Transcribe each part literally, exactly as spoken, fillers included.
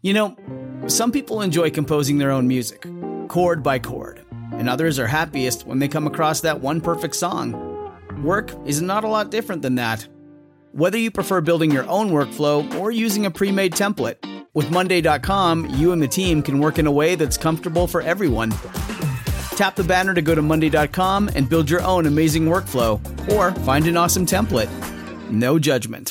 You know, some people enjoy composing their own music, chord by chord, and others are happiest when they come across that one perfect song. Work is not a lot different than that. Whether you prefer building your own workflow or using a pre-made template, with Monday dot com, you and the team can work in a way that's comfortable for everyone. Tap the banner to go to Monday dot com and build your own amazing workflow, or find an awesome template. No judgment.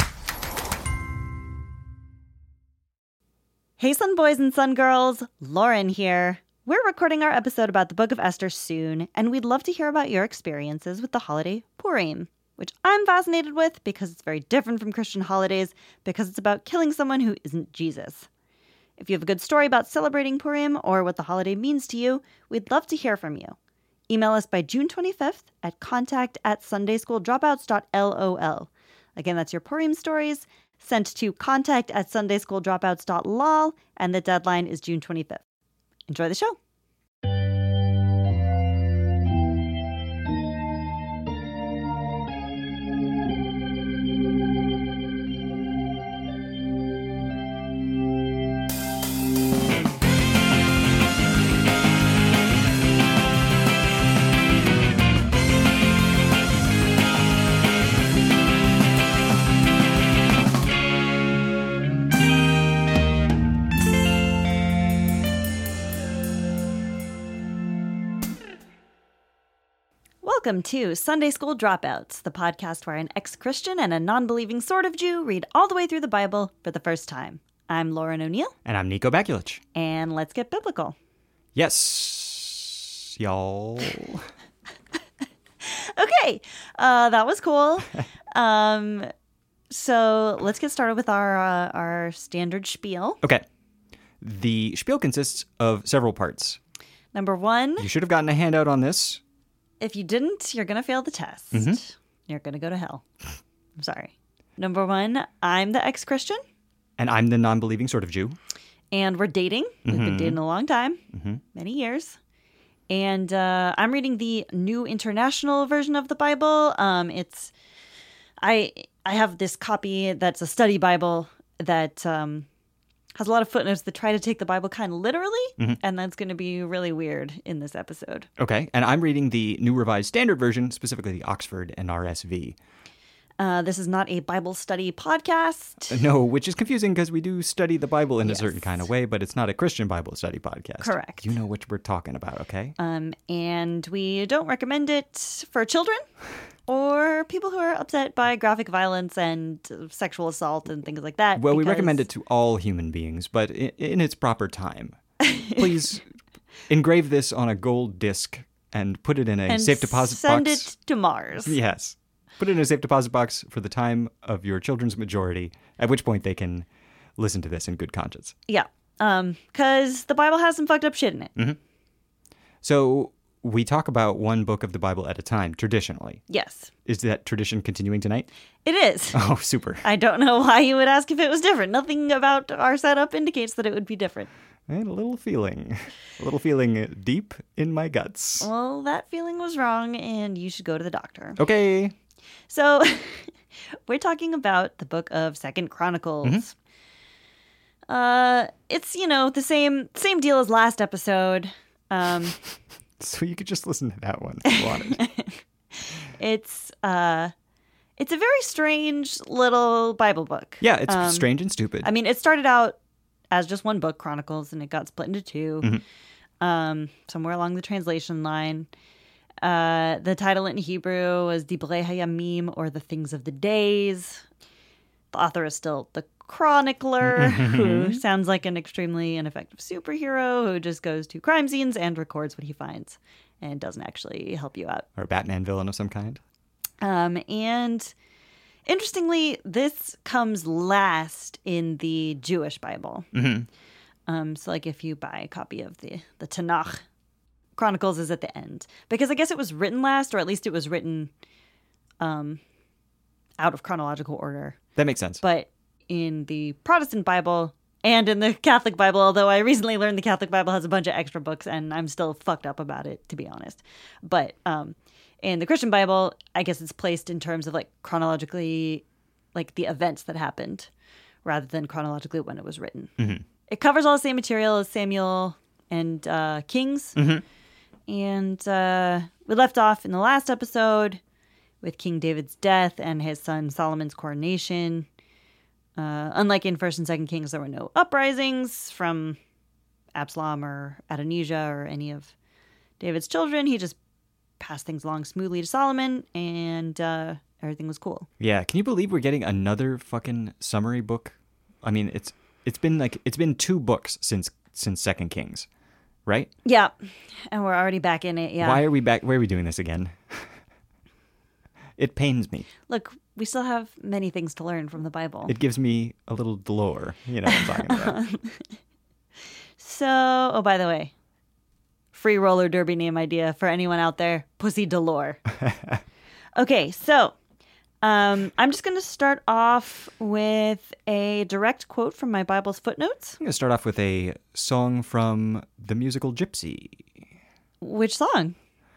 Hey, Sun Boys and Sun Girls, Lauren here. We're recording our episode about the Book of Esther soon, and we'd love to hear about your experiences with the holiday Purim, which I'm fascinated with because it's very different from Christian holidays because it's about killing someone who isn't Jesus. If you have a good story about celebrating Purim or what the holiday means to you, we'd love to hear from you. Email us by June twenty-fifth at contact at sundaysschooldropouts dot lol. Again, that's your Purim stories sent to contact at sundaysschooldropouts dot lol, and the deadline is June twenty-fifth. Enjoy the show. Welcome to Sunday School Dropouts, the podcast where an ex-Christian and a non-believing sort of Jew read all the way through the Bible for the first time. I'm Lauren O'Neill. And I'm Nico Bakulich. And let's get biblical. Yes, y'all. Okay, uh, that was cool. um, so let's get started with our uh, our standard spiel. Okay. The spiel consists of several parts. Number one. You should have gotten a handout on this. If you didn't, you're going to fail the test. Mm-hmm. You're going to go to hell. I'm sorry. Number one, I'm the ex-Christian. And I'm the non-believing sort of Jew. And we're dating. We've Mm-hmm. been dating a long time. Mm-hmm. Many years. And uh, I'm reading the New International Version of the Bible. Um, it's I I have this copy that's a study Bible that um, has a lot of footnotes that try to take the Bible kind of literally. Mm-hmm. And that's going to be really weird in this episode. Okay. And I'm reading the New Revised Standard Version, specifically the Oxford and R S V. Uh, this is not a Bible study podcast. No, which is confusing because we do study the Bible in Yes. a certain kind of way, but it's not a Christian Bible study podcast. Correct. You know what we're talking about, okay? Um, and we don't recommend it for children or people who are upset by graphic violence and sexual assault and things like that. Well, we because- recommend it to all human beings, but in, in its proper time. Please engrave this on a gold disc and put it in a and safe deposit send box. it to Mars. Yes. Put it in a safe deposit box for the time of your children's majority, at which point they can listen to this in good conscience. Yeah. Um, because the Bible has some fucked up shit in it. Mm-hmm. So we talk about one book of the Bible at a time, traditionally. Yes. Is that tradition continuing tonight? It is. Oh, super. I don't know why you would ask if it was different. Nothing about our setup indicates that it would be different. I had a little feeling, a little feeling deep in my guts. Well, that feeling was wrong, and you should go to the doctor. Okay. So, we're talking about the book of Second Chronicles. Mm-hmm. Uh, it's, you know, the same same deal as last episode. Um, So you could just listen to that one if you wanted. it's uh, it's a very strange little Bible book. Yeah, it's Um, strange and stupid. I mean, it started out as just one book, Chronicles, and it got split into two. Mm-hmm. Um, somewhere along the translation line. Uh, the title in Hebrew was Dibrei Hayamim, or The Things of the Days. The author is still the chronicler, who sounds like an extremely ineffective superhero who just goes to crime scenes and records what he finds and doesn't actually help you out. Or a Batman villain of some kind. Um, and interestingly, this comes last in the Jewish Bible. Mm-hmm. Um, so like if you buy a copy of the, the Tanakh, Chronicles is at the end. Because I guess it was written last, or at least it was written um, out of chronological order. That makes sense. But in the Protestant Bible and in the Catholic Bible, although I recently learned the Catholic Bible has a bunch of extra books and I'm still fucked up about it, to be honest. But um, in the Christian Bible, I guess it's placed in terms of like chronologically, like the events that happened rather than chronologically when it was written. Mm-hmm. it covers all the same material as Samuel and uh, Kings. Mm-hmm. And uh, we left off in the last episode with King David's death and his son Solomon's coronation. Uh, unlike in First and Second Kings, there were no uprisings from Absalom or Adonijah or any of David's children. He just passed things along smoothly to Solomon, and uh, everything was cool. Yeah, can you believe we're getting another fucking summary book? I mean, it's it's been like it's been two books since since Second Kings, right? Yeah, and we're already back in it. Yeah. Why are we back? Why are we doing this again? It pains me. Look, we still have many things to learn from the Bible. It gives me a little dolor. You know what I'm talking about. So, oh, by the way, free roller derby name idea for anyone out there, Pussy Dolor. Okay, so um, I'm just going to start off with a direct quote from my Bible's footnotes. I'm going to start off with a song from the musical Gypsy. Which song?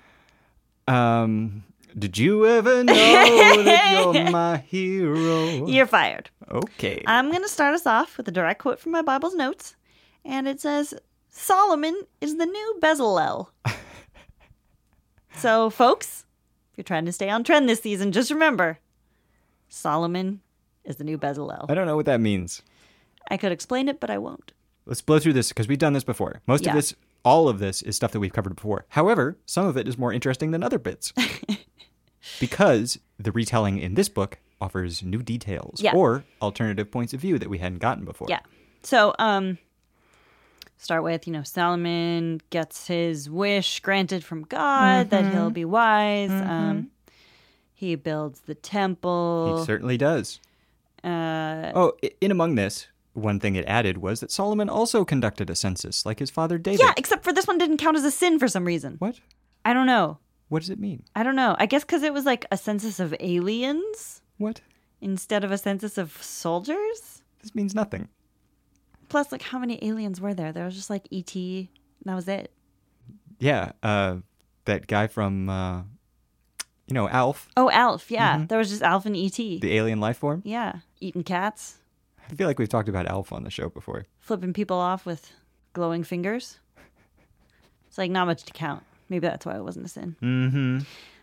Um, did you ever know that you're my hero? You're fired. Okay. I'm going to start us off with a direct quote from my Bible's notes. And it says, Solomon is the new Bezalel. So, folks, if you're trying to stay on trend this season, just remember, Solomon is the new Bezalel. I don't know what that means. I could explain it, but I won't. Let's blow through this because we've done this before. Most Yeah. of this, all of this is stuff that we've covered before. However, some of it is more interesting than other bits. Because the retelling in this book offers new details Yeah. or alternative points of view that we hadn't gotten before. Yeah. So, um, start with, you know, Solomon gets his wish granted from God Mm-hmm. that he'll be wise. Um, he builds the temple. He certainly does. Uh, Oh, i- in among this, one thing it added was that Solomon also conducted a census, like his father David. yeah, except for this one didn't count as a sin for some reason. What? I don't know. What does it mean? I don't know. I guess because it was like a census of aliens What? instead of a census of soldiers. This means nothing. Plus, like, how many aliens were there? There was just like E T. That was it. Yeah, uh, that guy from, uh, you know, Alf, Oh, Alf. Yeah. There was just Alf and E T. the alien life form. Yeah. Eating cats. I feel like we've talked about Alf on the show before. Flipping people off with glowing fingers. It's like not much to count. Maybe that's why it wasn't a sin. Mm-hmm.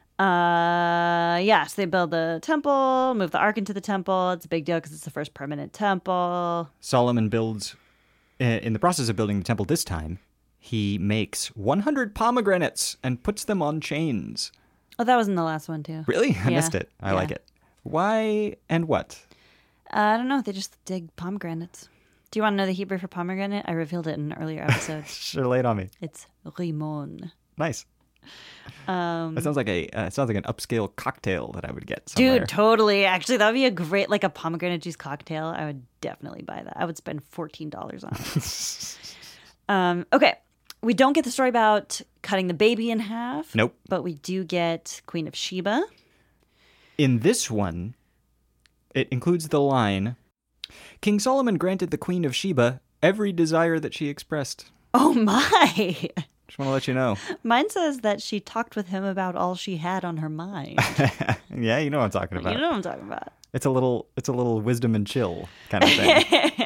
Uh, yeah, so they build the temple, move the ark into the temple. It's a big deal because it's the first permanent temple. Solomon builds, uh, in the process of building the temple this time, he makes one hundred pomegranates and puts them on chains. Oh, that was in the last one too. Really? I Yeah. missed it. I Yeah. like it. Why and what? Uh, I don't know. They just dig pomegranates. Do you want to know the Hebrew for pomegranate? I revealed it in an earlier episode. Sure, lay it on me. It's rimon. Nice. Um, That sounds like a uh, it sounds like an upscale cocktail that I would get somewhere. dude, totally. Actually, that would be a great, like a pomegranate juice cocktail. I would definitely buy that. I would spend fourteen dollars on it. um, okay. We don't get the story about cutting the baby in half. Nope. But we do get Queen of Sheba. In this one, it includes the line, King Solomon granted the Queen of Sheba every desire that she expressed. Oh, my. Just want to let you know. Mine says that she talked with him about all she had on her mind. Yeah, you know what I'm talking about. You know what I'm talking about. It's a little it's a little wisdom and chill kind of thing.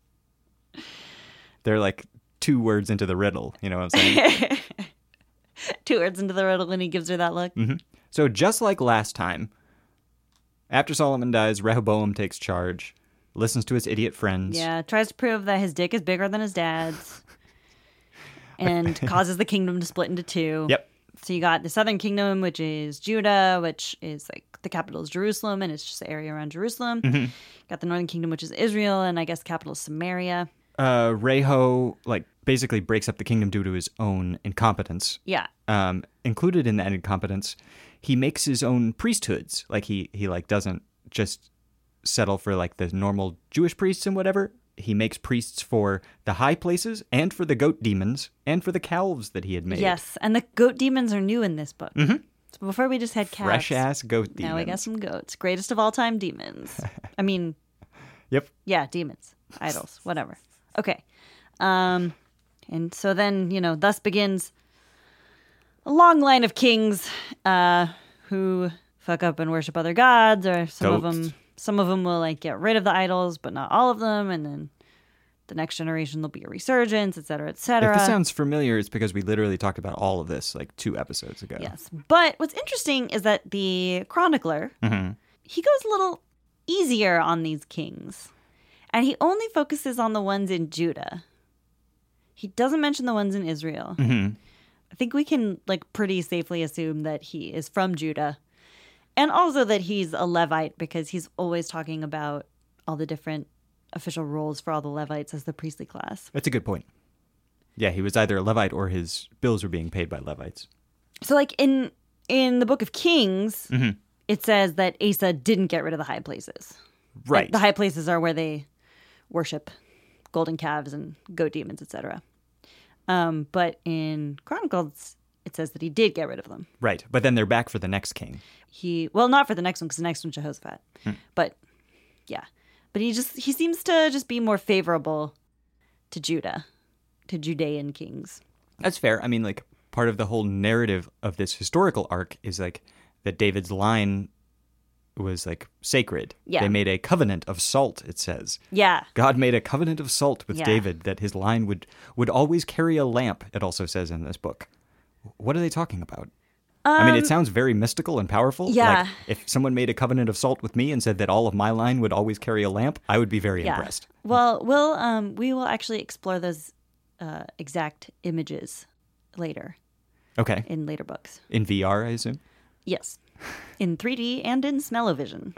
They're like two words into the riddle, you know what I'm saying? Two words into the riddle and he gives her that look. Mm-hmm. So just like last time, after Solomon dies, Rehoboam takes charge, listens to his idiot friends. Yeah, tries to prove that his dick is bigger than his dad's. And causes the kingdom to split into two. Yep. So you got the southern kingdom, which is Judah, which is like the capital is Jerusalem, and it's just the area around Jerusalem. Mm-hmm. Got the northern kingdom, which is Israel, and I guess the capital is Samaria. Uh, Reho, like, basically breaks up the kingdom due to his own incompetence. Yeah. Um, included in that incompetence, he makes his own priesthoods. Like, he, he like, doesn't just settle for, like, the normal Jewish priests and whatever. He makes priests for the high places and for the goat demons and for the calves that he had made. Yes, and the goat demons are new in this book. Mm-hmm. So before we just had calves. Fresh-ass goat demons. Now we got some goats. Greatest of all time demons. I mean, Yep. yeah, demons, idols, whatever. Okay. Um, and so then, you know, thus begins a long line of kings uh, who fuck up and worship other gods, or some of Goats. them, some of them will like get rid of the idols, but not all of them, and then the next generation there'll be a resurgence, et cetera, et If cetera. this sounds familiar, it's because we literally talked about all of this like two episodes ago. Yes. But what's interesting is that the chronicler, Mm-hmm. he goes a little easier on these kings. And he only focuses on the ones in Judah. He doesn't mention the ones in Israel. Mm-hmm. I think we can like pretty safely assume that he is from Judah. And also that he's a Levite because he's always talking about all the different official roles for all the Levites as the priestly class. That's a good point. Yeah, he was either a Levite or his bills were being paid by Levites. So like in in the Book of Kings, Mm-hmm. it says that Asa didn't get rid of the high places. Right. Like, the high places are where they worship golden calves and goat demons, et cetera. Um, but in Chronicles, it says that he did get rid of them. Right. But then they're back for the next king. He well, not for the next one because the next one's Jehoshaphat. Hmm. But yeah, but he just he seems to just be more favorable to Judah, to Judean kings. That's fair. I mean, like, part of the whole narrative of this historical arc is like that David's line was like sacred. Yeah. They made a covenant of salt, it says. Yeah, God made a covenant of salt with Yeah. David that his line would would always carry a lamp, it also says in this book. What are they talking about? I mean, it sounds very mystical and powerful. yeah. Like, if someone made a covenant of salt with me and said that all of my line would always carry a lamp, I would be very yeah. impressed. Well, we'll um we will actually explore those uh, exact images later Okay. in later books. In V R, I assume? Yes, in three D and in smell-o-vision.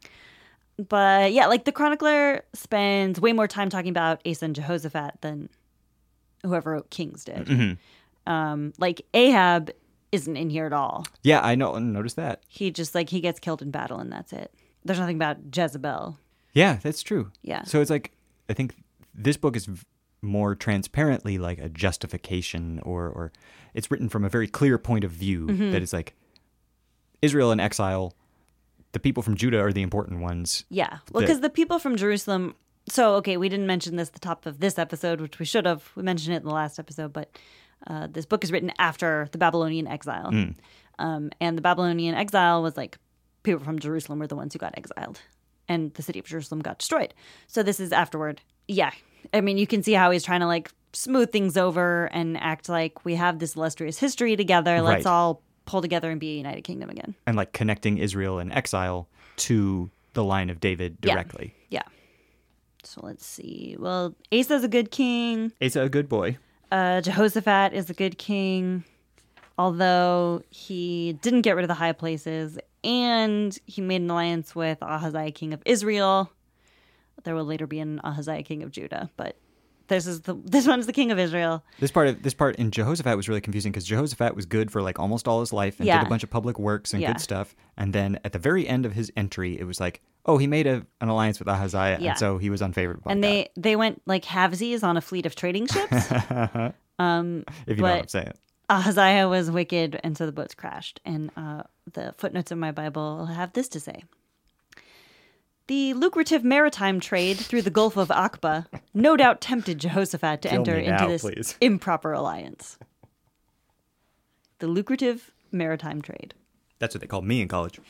But yeah, like the chronicler spends way more time talking about Asa and Jehoshaphat than whoever wrote Kings did. Mm-hmm. Um, like Ahab isn't in here at all. Yeah, I know. Notice that. He just like he gets killed in battle and that's it. There's nothing about Jezebel. Yeah, that's true. Yeah. So it's like, I think this book is v- more transparently like a justification, or, or it's written from a very clear point of view Mm-hmm. that is like Israel in exile. The people from Judah are the important ones. Yeah. Well, The- because the people from Jerusalem. So okay, we didn't mention this at the top of this episode, which we should have. We mentioned it in the last episode, but uh, this book is written after the Babylonian exile, Mm. um, and the Babylonian exile was like people from Jerusalem were the ones who got exiled, and the city of Jerusalem got destroyed. So this is afterward. Yeah, I mean, you can see how he's trying to like smooth things over and act like we have this illustrious history together. Let's Right. all pull together and be a united kingdom again. And like connecting Israel in exile to the line of David Yeah. directly. Yeah. So let's see. Well, Asa's a good king. Asa, a good boy. Uh, Jehoshaphat is a good king, although he didn't get rid of the high places, and he made an alliance with Ahaziah, king of Israel. There will later be an Ahaziah, king of Judah, but this is the this one's the king of Israel. This part of this part in Jehoshaphat was really confusing because Jehoshaphat was good for like almost all his life and Yeah. did a bunch of public works and Yeah. good stuff. And then at the very end of his entry, it was like, oh, he made a, an alliance with Ahaziah, Yeah. and so he was unfavored by And that. they they went like halvesies on a fleet of trading ships. um, if you know what I'm but- saying. Ahaziah was wicked, and so the boats crashed. And uh, the footnotes in my Bible have this to say. The lucrative maritime trade through the Gulf of Aqaba no doubt tempted Jehoshaphat to Kill enter me into now, this please. improper alliance. The lucrative maritime trade. That's what they called me in college.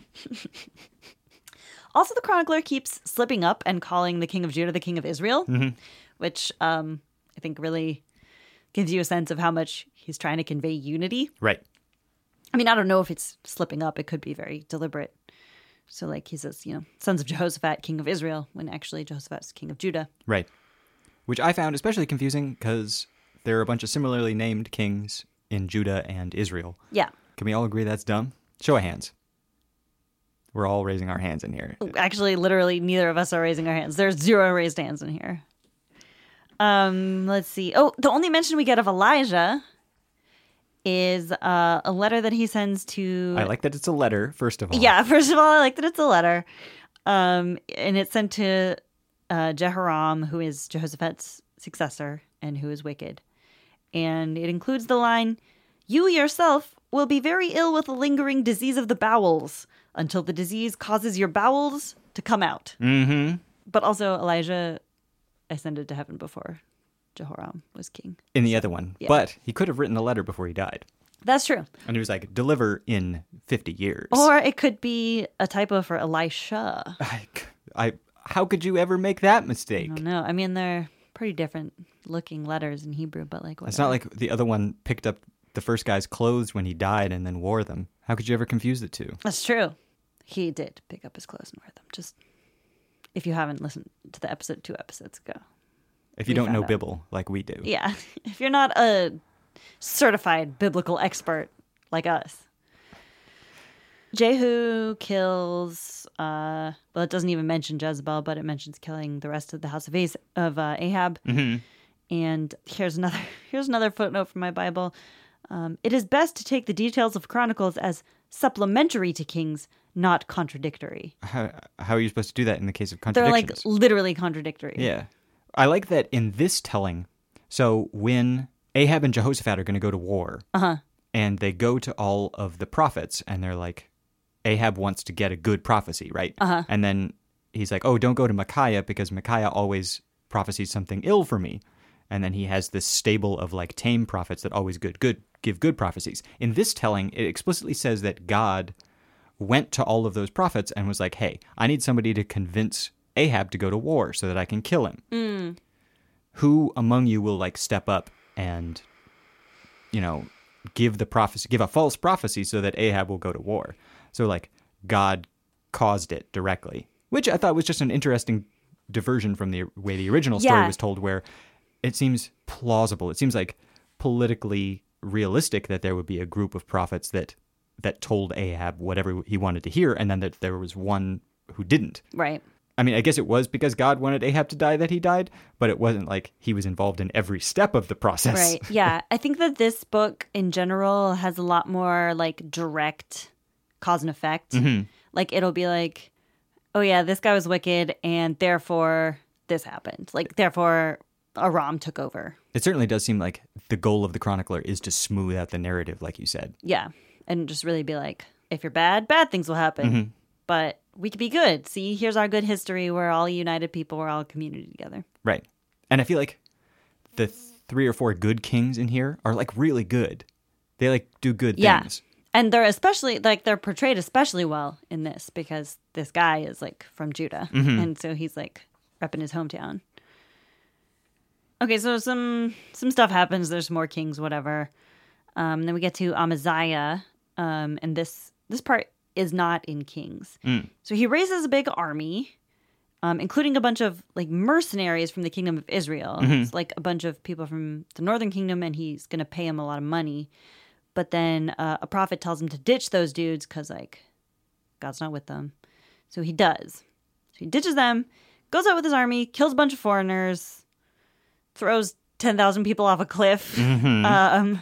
Also, the chronicler keeps slipping up and calling the king of Judah the king of Israel, Mm-hmm. which um, I think really gives you a sense of how much he's trying to convey unity. Right. I mean, I don't know if it's slipping up. It could be very deliberate. So, like, he says, you know, sons of Jehoshaphat, king of Israel, when actually Jehoshaphat's king of Judah. Right. Which I found especially confusing because there are a bunch of similarly named kings in Judah and Israel. Yeah. Can we all agree that's dumb? Show of hands. We're all raising our hands in here. Actually, literally, neither of us are raising our hands. There's zero raised hands in here. Um, let's see. Oh, the only mention we get of Elijah is uh, a letter that he sends to... I like that it's a letter, first of all. Yeah, first of all, I like that it's a letter. Um, and it's sent to uh, Jehoram, who is Jehoshaphat's successor and who is wicked. And it includes the line, "You yourself will be very ill with a lingering disease of the bowels until the disease causes your bowels to come out." Mm-hmm. But also Elijah ascended to heaven before Jehoram was king. In the other one. Yeah. But he could have written a letter before he died. That's true. And he was like, deliver in fifty years. Or it could be a typo for Elisha. I, I, how could you ever make that I mistake? don't know. I mean, they're pretty different looking letters in Hebrew, but like whatever. It's not like the other one picked up the first guy's clothes when he died and then wore them. How could you ever confuse the two? That's true. He did pick up his clothes and wear them. Just if you haven't listened to the episode two episodes ago. If you we don't know out. Bible like we do. Yeah. If you're not a certified biblical expert like us. Jehu kills, uh, well, it doesn't even mention Jezebel, but it mentions killing the rest of the house of, Az- of uh, Ahab. Mm-hmm. And here's another here's another footnote from my Bible. Um, it is best to take the details of Chronicles as supplementary to Kings, not contradictory. How, how are you supposed to do that in the case of They're contradictions? like literally contradictory. Yeah. I like that in this telling. So when Ahab and Jehoshaphat are going to go to war, Uh-huh. and they go to all of the prophets, and they're like, Ahab wants to get a good prophecy, right? Uh-huh. And then he's like, oh, don't go to Micaiah because Micaiah always prophesies something ill for me. And then he has this stable of like tame prophets that always good, good give good prophecies. In this telling, it explicitly says that God went to all of those prophets and was like, hey, I need somebody to convince Ahab to go to war so that I can kill him. Mm. Who among you will like step up and, you know, give the prophecy, give a false prophecy so that Ahab will go to war? So like God caused it directly, which I thought was just an interesting diversion from the way the original story Yeah. was told, where it seems plausible. It seems like politically realistic that there would be a group of prophets that that told Ahab whatever he wanted to hear, and then that there was one who didn't. Right. I mean, I guess it was because God wanted Ahab to die that he died, but it wasn't like he was involved in every step of the process. Right. Yeah. I think that this book in general has a lot more like direct cause and effect. Mm-hmm. Like it'll be like, oh yeah, this guy was wicked and therefore this happened. Like therefore Aram took over. It certainly does seem like the goal of the chronicler is to smooth out the narrative, like you said. Yeah. And just really be like, if you're bad, bad things will happen. Mm-hmm. But we could be good. See, here's our good history. We're all united people. We're all a community together. Right. And I feel like the three or four good kings in here are like really good. They like do good Yeah. things. And they're especially, like, they're portrayed especially well in this because this guy is, like, from Judah. Mm-hmm. And so he's, like, repping his hometown. Okay, so some some stuff happens. There's more kings, whatever. Um, then we get to Amaziah. Um, and this this part is not in Kings. Mm. So he raises a big army, um, including a bunch of, like, mercenaries from the kingdom of Israel. Mm-hmm. It's, like, a bunch of people from the northern kingdom, and he's going to pay him a lot of money. But then uh, a prophet tells him to ditch those dudes because, like, God's not with them. So he does. So he ditches them, goes out with his army, kills a bunch of foreigners, throws ten thousand people off a cliff. Mm-hmm. Um,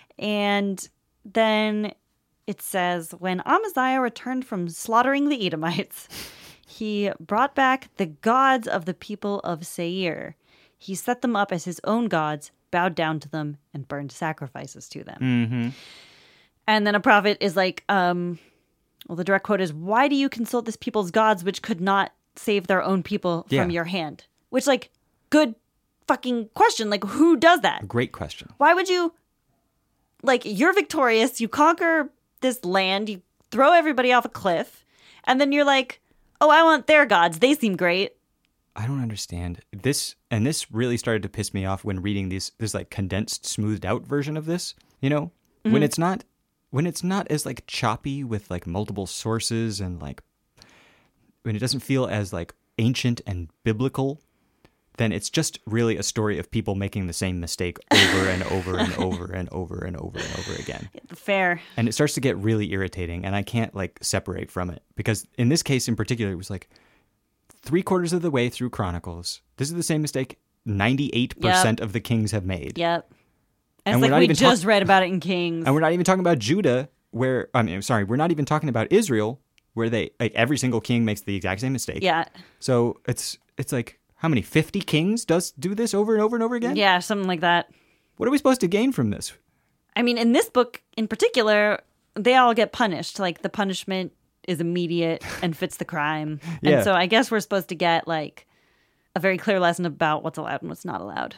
and then it says, when Amaziah returned from slaughtering the Edomites, he brought back the gods of the people of Seir. He set them up as his own gods, bowed down to them, and burned sacrifices to them. Mm-hmm. And then a prophet is like, um, well, the direct quote is, why do you consult this people's gods which could not save their own people Yeah. from your hand? Which, like, good fucking question. Like, who does that? Great question. Why would you, like, you're victorious, you conquer this land, you throw everybody off a cliff, and then you're like, oh, I want their gods. They seem great. I don't understand this, and this really started to piss me off when reading these this like condensed, smoothed out version of this. You know, Mm-hmm. when it's not when it's not as like choppy with like multiple sources, and like when it doesn't feel as like ancient and biblical, then it's just really a story of people making the same mistake over and over and over and over and over and over again. Fair. And it starts to get really irritating, and I can't like separate from it, because in this case in particular, it was like three quarters of the way through Chronicles. This is the same mistake ninety-eight percent Yep. of the kings have made. Yep. And, And it's we're like not we even just talk- read about it in Kings. And we're not even talking about Judah, where, I mean, sorry, we're not even talking about Israel, where they, like, every single king makes the exact same mistake. Yeah. So it's, it's like, how many, fifty kings does do this over and over and over again? Yeah, something like that. What are we supposed to gain from this? I mean, in this book in particular, they all get punished. Like, the punishment is immediate and fits the crime. Yeah. And so I guess we're supposed to get, like, a very clear lesson about what's allowed and what's not allowed.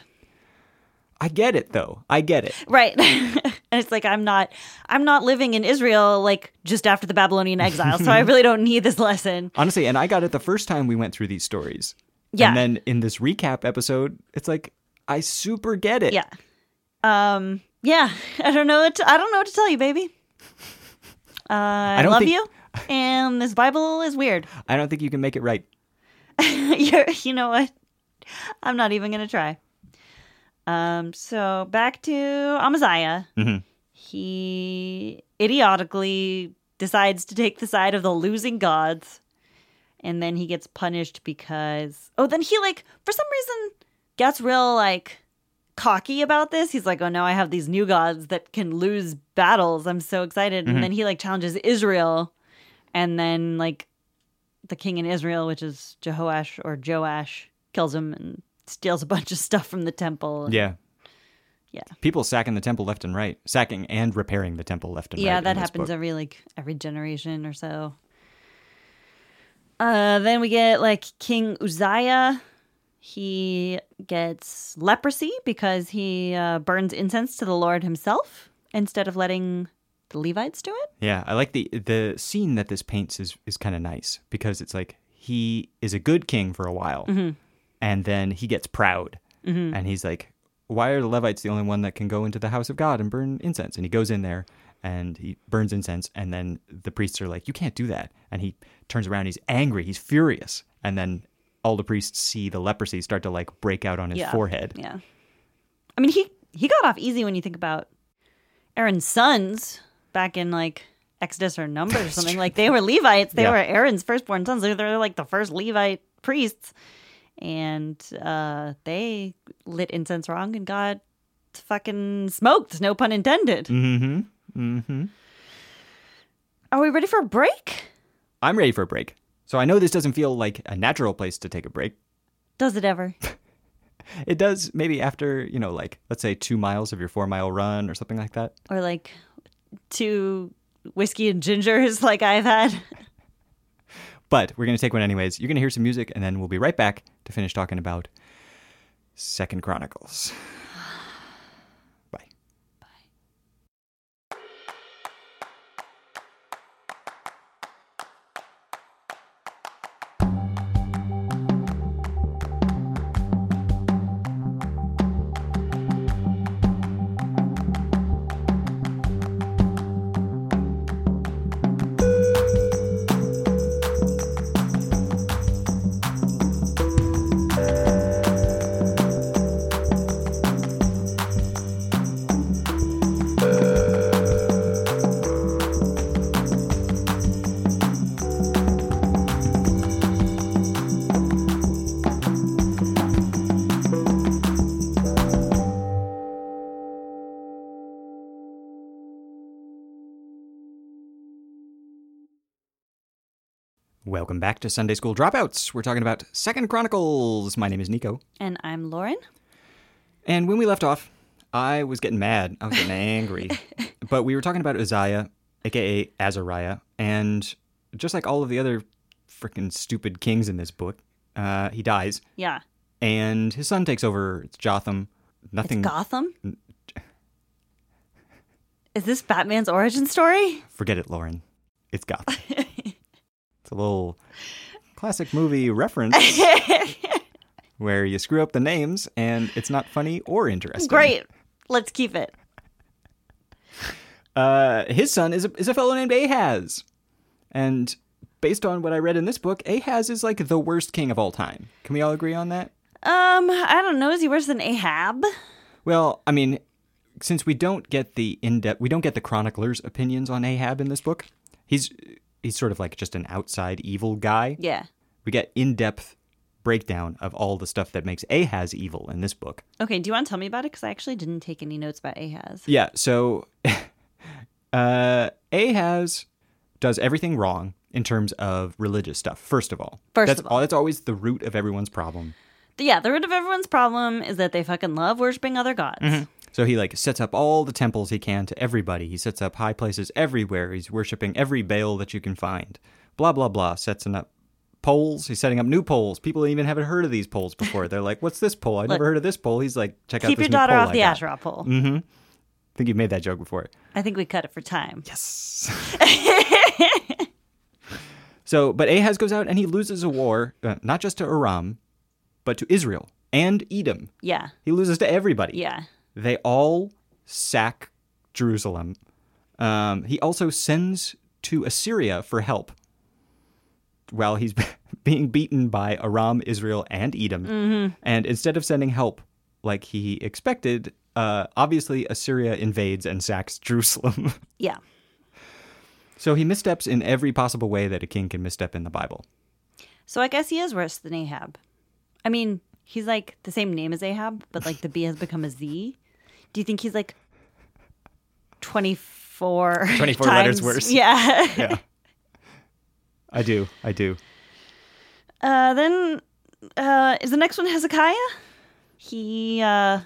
I get it, though. I get it. Right. And it's like, I'm not, I'm not living in Israel, like, just after the Babylonian exile. So I really don't need this lesson. Honestly, and I got it the first time we went through these stories. Yeah. And then in this recap episode, it's like, I super get it. Yeah. Um, yeah. I don't know what to, I don't know what to tell you, baby. Uh, I, I don't love think- you. And this Bible is weird. I don't think you can make it right. You're, you know what? I'm not even going to try. Um, so back to Amaziah. Mhm. He idiotically decides to take the side of the losing gods. And then he gets punished because... Oh, then he, like, for some reason gets real, like, cocky about this. He's like, oh, no, I have these new gods that can lose battles. I'm so excited. Mm-hmm. And then he, like, challenges Israel. And then, like, the king in Israel, which is Jehoash or Joash, kills him and steals a bunch of stuff from the temple. Yeah. Yeah. People sacking the temple left and right. Sacking and repairing the temple left and right. Yeah, in that this happens book. every, like, every generation or so. Uh, then we get, like, King Uzziah. He gets leprosy because he uh, burns incense to the Lord himself instead of letting the Levites do it. Yeah, I like the the scene that this paints is, is kind of nice because it's like he is a good king for a while Mm-hmm. and then he gets proud Mm-hmm. and he's like, why are the Levites the only one that can go into the house of God and burn incense? And he goes in there and he burns incense and then the priests are like, you can't do that. And he turns around, he's angry, he's furious. And then all the priests see the leprosy start to like break out on his Yeah. forehead. Yeah. I mean, he, he got off easy when you think about Aaron's sons back in, like, Exodus or Numbers or something. Like, they were Levites. They Yeah. were Aaron's firstborn sons. They were, like, the first Levite priests. And uh, they lit incense wrong and got fucking smoked. No pun intended. Mm-hmm. Mm-hmm. Are we ready for a break? I'm ready for a break. So I know this doesn't feel like a natural place to take a break. Does it ever? It does maybe after, you know, like, let's say two miles of your four mile run or something like that. Or, like, two whiskey and gingers like I've had? But we're going to take one anyways. You're going to hear some music, and then we'll be right back to finish talking about Second Chronicles. Bye. Welcome back to Sunday School Dropouts. We're talking about Second Chronicles. My name is Nico. And I'm Lauren. And when we left off, I was getting mad. I was getting angry. But we were talking about Uzziah, a k a. Azariah. And just like all of the other freaking stupid kings in this book, uh, he dies. Yeah. And his son takes over. It's Jotham. Nothing. It's Gotham? Is this Batman's origin story? Forget it, Lauren. It's Gotham. It's a little classic movie reference where you screw up the names and it's not funny or interesting. Great. Let's keep it. Uh, his son is a, is a fellow named Ahaz. And based on what I read in this book, Ahaz is like the worst king of all time. Can we all agree on that? Um, I don't know. Is he worse than Ahab? Well, I mean, since we don't get the in-depth, we don't get the chroniclers' opinions on Ahab in this book. He's he's sort of like just an outside evil guy. Yeah. We get in-depth breakdown of all the stuff that makes Ahaz evil in this book. Okay, do you want to tell me about it? Because I actually didn't take any notes about Ahaz. Yeah, so uh, Ahaz does everything wrong in terms of religious stuff, first of all. First that's of all. That's always the root of everyone's problem. Yeah, the root of everyone's problem is that they fucking love worshiping other gods. So he like sets up all the temples he can to everybody. He sets up high places everywhere. He's worshiping every Baal that you can find. Blah, blah, blah. Setting up poles. He's setting up new poles. People even haven't heard of these poles before. They're like, what's this pole? I never heard of this pole. He's like, check out Keep this your new daughter pole off I the got. Asherah pole. Mm-hmm. I think you've made that joke before. I think we cut it for time. Yes. So, but Ahaz goes out and he loses a war, uh, not just to Aram, but to Israel. and Edom. Yeah. He loses to everybody. Yeah. They all sack Jerusalem. Um, he also sends to Assyria for help while he's being beaten by Aram, Israel, and Edom. Mm-hmm. And instead of sending help like he expected, uh, obviously Assyria invades and sacks Jerusalem. Yeah. So he missteps in every possible way that a king can misstep in the Bible. So I guess he is worse than Ahab. I mean, he's like the same name as Ahab, but like the B has become a Z. Do you think he's like twenty-four twenty-four times letters worse? Yeah. Yeah. I do. I do. Uh, then uh, is the next one Hezekiah? He uh,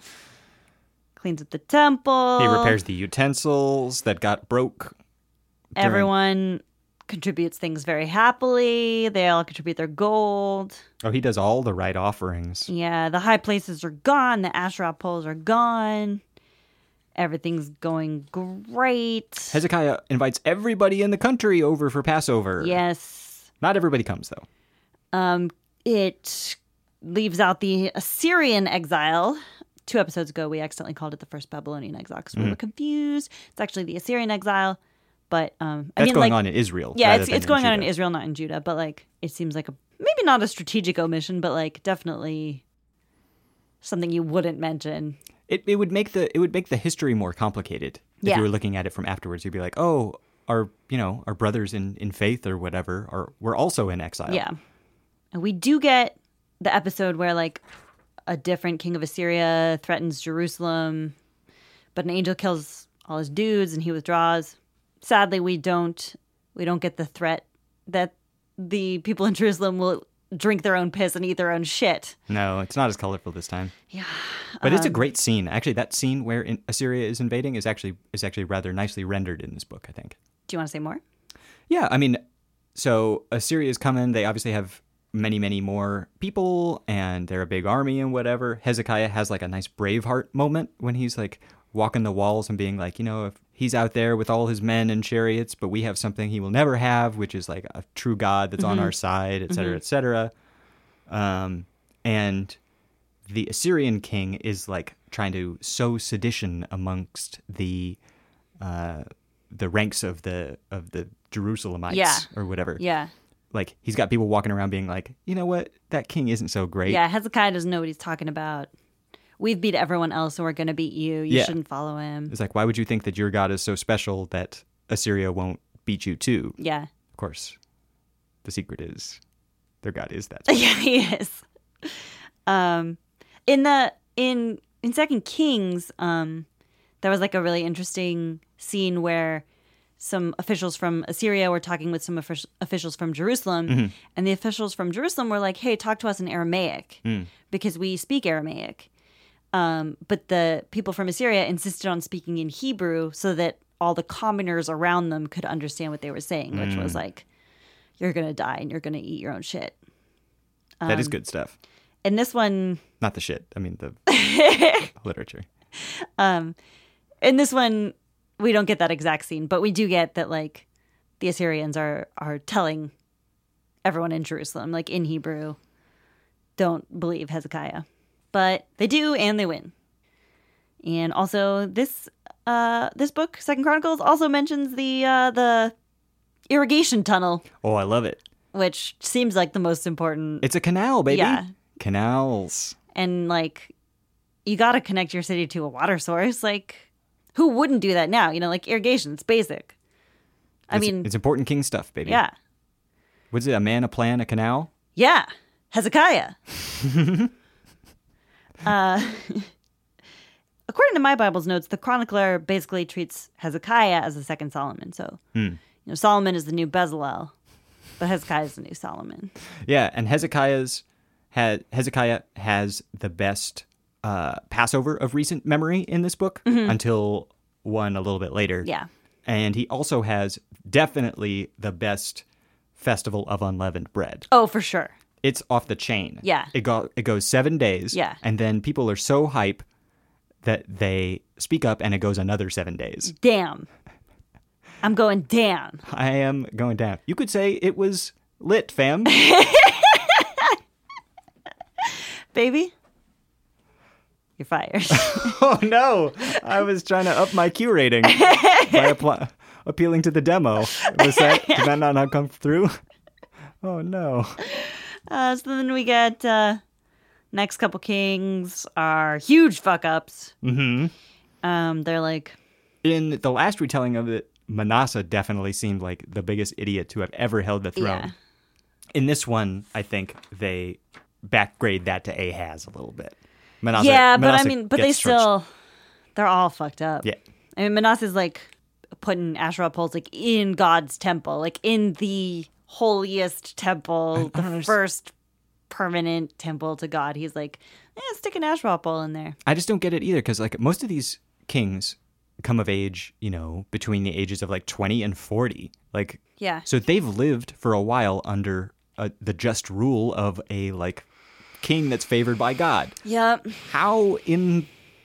cleans up the temple. He repairs the utensils that got broke. during- Everyone contributes things very happily. They all contribute their gold. Oh, he does all the right offerings. Yeah, the high places are gone. The Asherah poles are gone. Everything's going great. Hezekiah invites everybody in the country over for Passover. Yes. Not everybody comes, though. Um, it leaves out the Assyrian exile. Two episodes ago, we accidentally called it the first Babylonian exile because we were confused. It's actually the Assyrian exile. But um, I That's mean, going like, on in Israel. yeah, rather it's than it's going on in Judah. Israel, not in Judah. But like, it seems like a maybe not a strategic omission, but like definitely something you wouldn't mention. It it would make the it would make the history more complicated if Yeah. you were looking at it from afterwards. You'd be like, oh, our you know our brothers in, in faith or whatever are were also in exile. Yeah, and we do get the episode where like a different king of Assyria threatens Jerusalem, but an angel kills all his dudes and he withdraws. Sadly, we don't we don't get the threat that the people in Jerusalem will drink their own piss and eat their own shit. No, it's not as colorful this time. Yeah, But it's a Um, great scene. Actually, that scene where in Assyria is invading is actually is actually rather nicely rendered in this book, I think. do you want to say more? Yeah, I mean, so Assyria is coming. They obviously have many, many more people, and they're a big army and whatever. Hezekiah has like a nice Braveheart moment when he's like walking the walls and being like, you know, if he's out there with all his men and chariots, but we have something he will never have, which is like a true God that's on our side, et cetera, et cetera. Um, and the Assyrian king is like trying to sow sedition amongst the uh, the ranks of the of the Jerusalemites Yeah. or whatever. Yeah, Like he's got people walking around being like, you know what, that king isn't so great. yeah. Hezekiah doesn't know what he's talking about. We've beat everyone else, so we're going to beat you. You Yeah. shouldn't follow him. It's like, why would you think that your God is so special that Assyria won't beat you too? Yeah. Of course, the secret is their God is that special. Yeah, he is. Um, in the in in Second Kings, um, there was like a really interesting scene where some officials from Assyria were talking with some offic- officials from Jerusalem, and the officials from Jerusalem were like, "Hey, talk to us in Aramaic because we speak Aramaic." Um, but the people from Assyria insisted on speaking in Hebrew so that all the commoners around them could understand what they were saying, which was like, "You're gonna die and you're gonna eat your own shit." That Um, is good stuff. And this one, Not the shit. I mean the literature. in this one, we don't get that exact scene, but we do get that like the Assyrians are are telling everyone in Jerusalem, like in Hebrew, don't believe Hezekiah. But they do, and they win. And also, this uh, this book, Second Chronicles, also mentions the uh, the irrigation tunnel, Oh, I love it. which seems like the most important. It's a canal, baby. Yeah. Canals. And like, you got to connect your city to a water source. Like, who wouldn't do that now? You know, like irrigation, it's basic. I It's- mean, it's important king stuff, baby. yeah, Was it a man, a plan, a canal? yeah, Hezekiah. uh, according to my Bible's notes, the chronicler basically treats Hezekiah as the second Solomon. So, you know, Solomon is the new Bezalel, but Hezekiah is the new Solomon. Yeah, and Hezekiah's had Hezekiah has the best uh, Passover of recent memory in this book until one a little bit later. Yeah. And he also has definitely the best festival of unleavened bread. Oh, for sure. It's off the chain. Yeah. It go it goes seven days. Yeah. And then people are so hype that they speak up and it goes another seven days. Damn. I'm going damn. I am going down. You could say it was lit, fam. Baby, you're fired. Oh, no. I was trying to up my Q rating by apply- appealing to the demo. Was that, did that not, not come through? Oh, no. Uh, so then we get uh, next couple kings are huge fuck ups. Mm-hmm. Um, they're like, In the last retelling of it, Manasseh definitely seemed like the biggest idiot to have ever held the throne. Yeah. In this one, I think they backgrade that to Ahaz a little bit. Manasseh, yeah, but Manasseh I mean, but they gets churched. still, they're all fucked up. Yeah. I mean, Manasseh's like putting Asherah poles like in God's temple, like in the holiest temple, I don't the understand. first permanent temple to God. He's like, eh, stick an Asherah pole in there. I just don't get it either, because like most of these kings come of age, you know, between the ages of like twenty and forty. Like, Yeah. so they've lived for a while under uh, the just rule of a like king that's favored by God. Yep. How in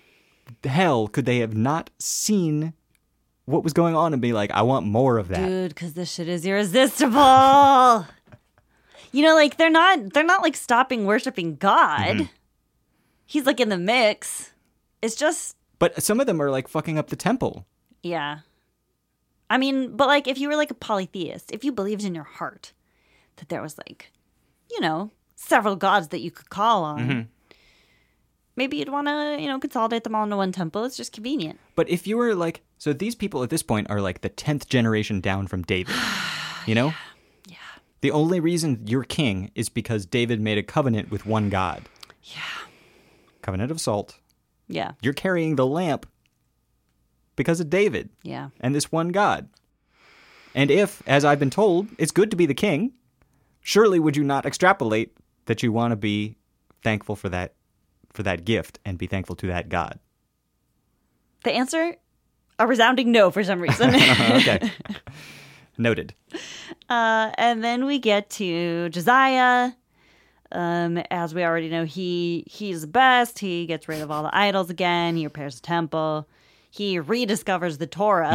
hell could they have not seen what was going on and be like, I want more of that? Dude, because this shit is irresistible. You know, like they're not they're not like stopping worshiping God. Mm-hmm. He's like in the mix. It's just But some of them are like fucking up the temple. yeah. I mean, but like if you were like a polytheist, if you believed in your heart that there was like, you know, several gods that you could call on, Mm-hmm. maybe you'd want to, you know, consolidate them all into one temple. It's just convenient. But if you were like, so these people at this point are like the tenth generation down from David, you know? Yeah. The only reason you're king is because David made a covenant with one God. Yeah. Covenant of salt. Yeah. You're carrying the lamp because of David Yeah. and this one God. And if, as I've been told, it's good to be the king, surely would you not extrapolate that you want to be thankful for that for that gift and be thankful to that God? The answer, a resounding no for some reason. Okay. Noted. Uh, and then we get to Josiah. Um, as we already know, he he's the best. He gets rid of all the idols again. He repairs the temple. He rediscovers the Torah.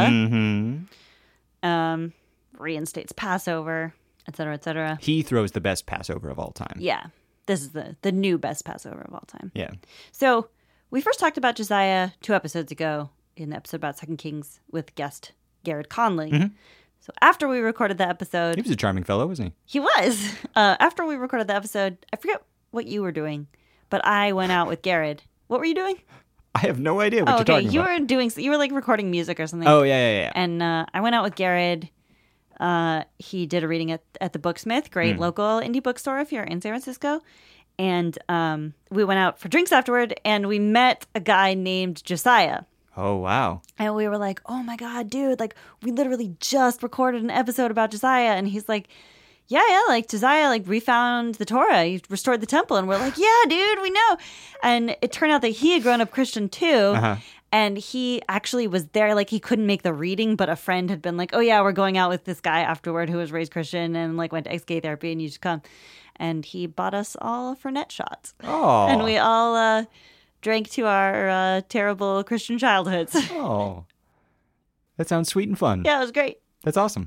Mm-hmm. Um, reinstates Passover, et cetera, et cetera. He throws the best Passover of all time. Yeah, this is the the new best Passover of all time. Yeah. So we first talked about Josiah two episodes ago in the episode about Second Kings with guest Garrett Conley. Mm-hmm. So after we recorded that episode, He was a charming fellow, wasn't he? he was. Uh, after we recorded the episode, I forget what you were doing, but I went out with Garrett. What were you doing? I have no idea what Oh, you're okay. talking You about. were doing. You were like recording music or something. Oh, yeah, yeah, yeah. And uh, I went out with Garrett. Uh, he did a reading at at the Booksmith, great local indie bookstore if you're in San Francisco. And um, we went out for drinks afterward, and we met a guy named Josiah. Oh, wow. And we were like, oh my God, dude, like we literally just recorded an episode about Josiah. And he's like, yeah, yeah, like Josiah, like we found the Torah, he restored the temple. And we're like, yeah, dude, we know. And it turned out that he had grown up Christian too. Uh-huh. And he actually was there, like he couldn't make the reading, but a friend had been like, oh yeah, we're going out with this guy afterward who was raised Christian and like went to ex-gay therapy and you should come. And he bought us all Fernet shots. Oh. And we all uh, drank to our uh, terrible Christian childhoods. Oh. That sounds sweet and fun. Yeah, it was great. That's awesome.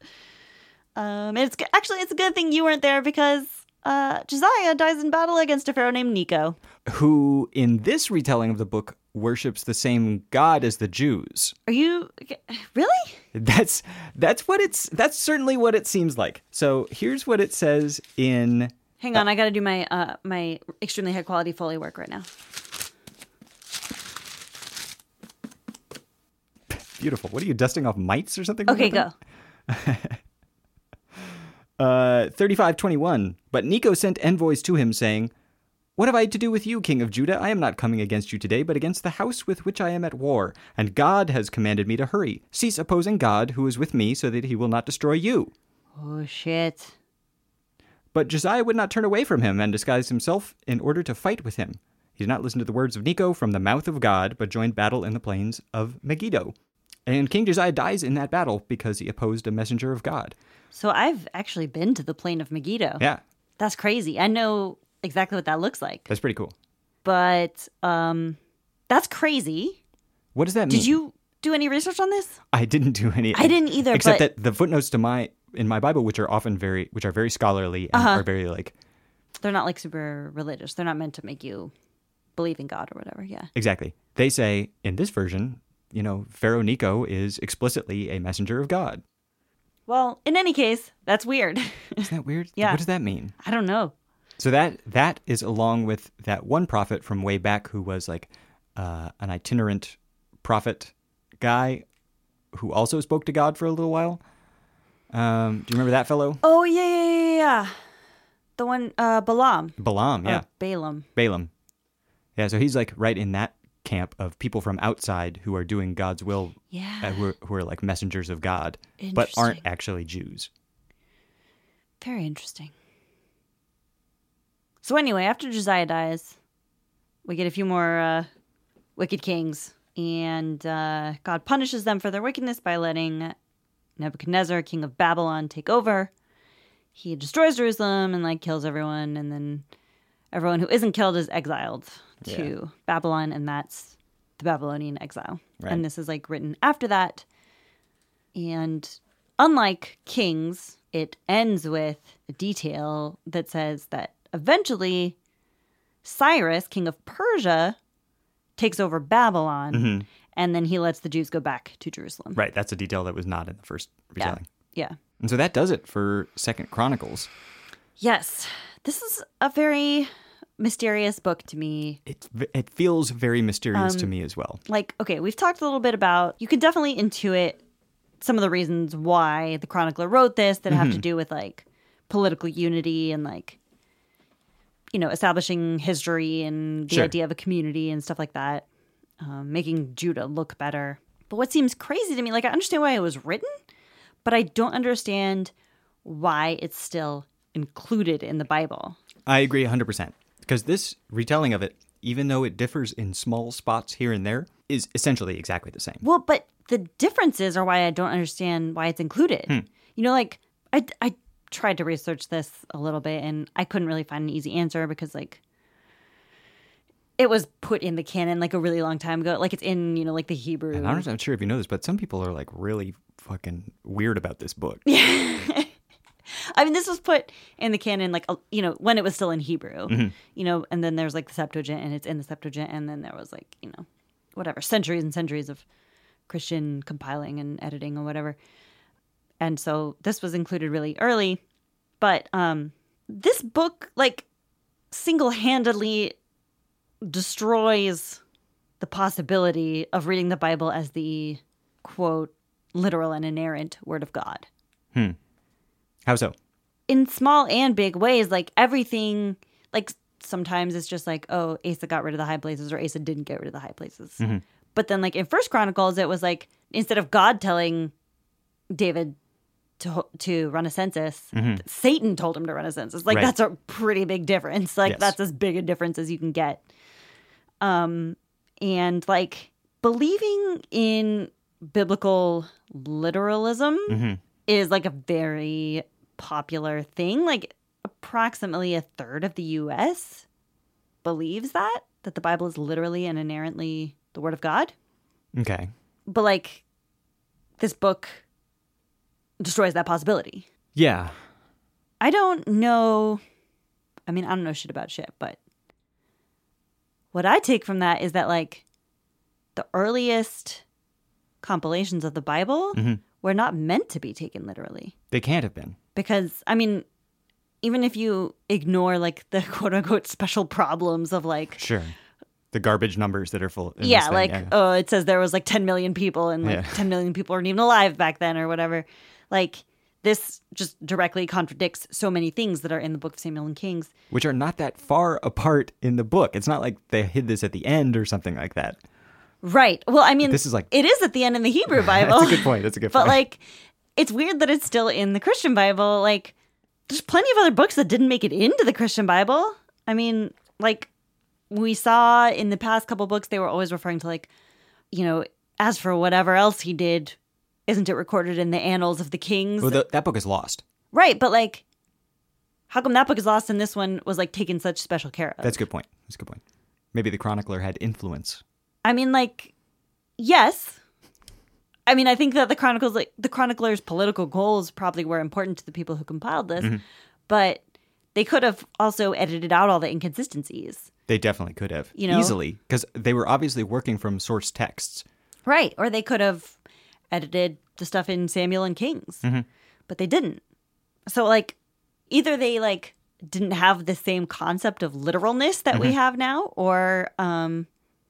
Um, it's g- actually it's a good thing you weren't there because uh, Josiah dies in battle against a pharaoh named Necho. Who, in this retelling of the book, worships the same God as the Jews. Are you really? That's that's what it's that's certainly what it seems like. So here's what it says in Hang on, I got to do my uh, my extremely high quality Foley work right now. beautiful. What are you dusting off mites or something? Okay, like go. that? Uh, thirty-five twenty-one. But Necho sent envoys to him, saying, "What have I to do with you, king of Judah? I am not coming against you today, but against the house with which I am at war. And God has commanded me to hurry. Cease opposing God, who is with me, so that he will not destroy you." Oh, shit. But Josiah would not turn away from him and disguised himself in order to fight with him. He did not listen to the words of Necho from the mouth of God, but joined battle in the plains of Megiddo. And King Josiah dies in that battle because he opposed a messenger of God. So I've actually been to the plain of Megiddo. Yeah, That's crazy. I know exactly what that looks like. that's pretty cool. But um, that's crazy. What does that mean? Did you do any research on this? I didn't do any. I didn't either, Except but- that the footnotes to my in my Bible, which are often very, which are very scholarly and Uh-huh. are very like, They're not like super religious. They're not meant to make you believe in God or whatever. Yeah. Exactly. They say in this version, you know, Pharaoh Necho is explicitly a messenger of God. Well, in any case, that's weird. Isn't that weird? Yeah. What does that mean? I don't know. So that that is along with that one prophet from way back who was like uh, an itinerant prophet guy who also spoke to God for a little while. Um, do you remember that fellow? Oh, yeah, yeah, yeah, yeah. The one, uh, Balaam. Balaam, yeah. Or Balaam. Balaam. Yeah, so he's like right in that camp of people from outside who are doing God's will, Yeah. uh, who, are, who are like messengers of God, but aren't Interesting. actually Jews. Very interesting. So anyway, after Josiah dies, we get a few more uh, wicked kings, and uh, God punishes them for their wickedness by letting Nebuchadnezzar, king of Babylon, take over. He destroys Jerusalem and like kills everyone, and then everyone who isn't killed is exiled to Yeah. Babylon, and that's the Babylonian exile. Right. And this is like written after that. And unlike Kings, it ends with a detail that says that eventually Cyrus, king of Persia, takes over Babylon, Mhm. and then he lets the Jews go back to Jerusalem. Right, that's a detail that was not in the first retelling. Yeah. And so that does it for Second Chronicles. Yes. This is a very mysterious book to me. It it feels very mysterious Um, to me as well. Like, okay, we've talked a little bit about, you could definitely intuit some of the reasons why the chronicler wrote this that have to do with like political unity and like, you know, establishing history and the Sure. idea of a community and stuff like that, um, making Judah look better. But what seems crazy to me, like I understand why it was written, but I don't understand why it's still included in the Bible. I agree one hundred percent. Because this retelling of it, even though it differs in small spots here and there, is essentially exactly the same. Well, but the differences are why I don't understand why it's included. Hmm. You know, like I, I tried to research this a little bit and I couldn't really find an easy answer because like it was put in the canon like a really long time ago. Like it's in, you know, like the Hebrew. And I'm not sure if you know this, but some people are like really fucking weird about this book. I mean, this was put in the canon, like, you know, when it was still in Hebrew, Mm-hmm. you know, and then there's like the Septuagint and it's in the Septuagint. And then there was like, you know, whatever, centuries and centuries of Christian compiling and editing or whatever. And so this was included really early. But um, this book, like, single-handedly destroys the possibility of reading the Bible as the, quote, literal and inerrant word of God. Hmm. How so? In small and big ways, like everything, like sometimes it's just like, oh, Asa got rid of the high places or Asa didn't get rid of the high places. Mm-hmm. But then like in First Chronicles, it was like, instead of God telling David to to run a census, Mm-hmm. Satan told him to run a census. Like Right. that's a pretty big difference. Like Yes. that's as big a difference as you can get. Um, and like believing in biblical literalism Mm-hmm. is like a very popular thing. Like approximately a third of the U S believes that, that the Bible is literally and inherently the word of God. Okay. But like this book destroys that possibility. Yeah. I don't know. I mean, I don't know shit about shit, but what I take from that is that like the earliest compilations of the Bible Mm-hmm. were not meant to be taken literally. They can't have been. Because, I mean, even if you ignore like the quote unquote special problems of like, Sure. The garbage numbers that are full. in this yeah, thing, like, yeah. oh, it says there was like ten million people and like Yeah. ten million people weren't even alive back then or whatever. Like, this just directly contradicts so many things that are in the book of Samuel and Kings. Which are not that far apart in the book. It's not like they hid this at the end or something like that. Right. Well, I mean, This is like- it is at the end in the Hebrew Bible. That's a good point. That's a good But point. like, it's weird that it's still in the Christian Bible. Like, there's plenty of other books that didn't make it into the Christian Bible. I mean, like, we saw in the past couple books, they were always referring to like, you know, as for whatever else he did, isn't it recorded in the annals of the kings? Well, the, that book is lost. Right. But like, how come that book is lost and this one was like taken such special care of? That's a good point. That's a good point. Maybe the chronicler had influence. I mean, like, yes. I mean, I think that the chronicles, like the chronicler's political goals, probably were important to the people who compiled this, Mm-hmm. but they could have also edited out all the inconsistencies. They definitely could have. You know? Easily. Because they were obviously working from source texts. Right. Or they could have edited the stuff in Samuel and Kings. Mm-hmm. But they didn't. So, like, either they, like, didn't have the same concept of literalness that mm-hmm. we have now, or um,